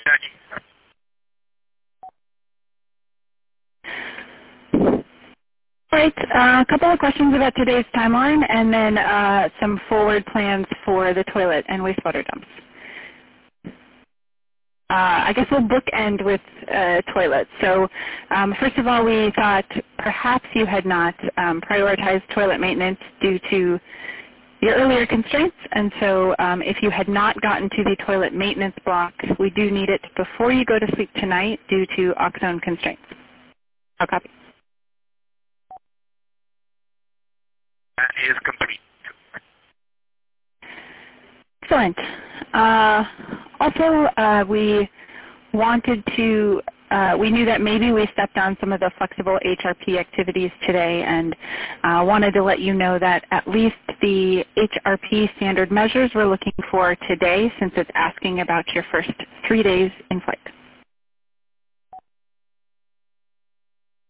All right, a couple of questions about today's timeline and then some forward plans for the toilet and wastewater dumps. I guess we'll bookend with toilets. So first of all, we thought perhaps you had not prioritized toilet maintenance due to your earlier constraints. And so if you had not gotten to the toilet maintenance block, we do need it before you go to sleep tonight due to Oxone constraints. I'll copy. That is complete. Excellent. Also, we wanted to, we knew that maybe we stepped on some of the flexible HRP activities today and wanted to let you know that at least the HRP standard measures we're looking for today, since it's asking about your first 3 days in flight.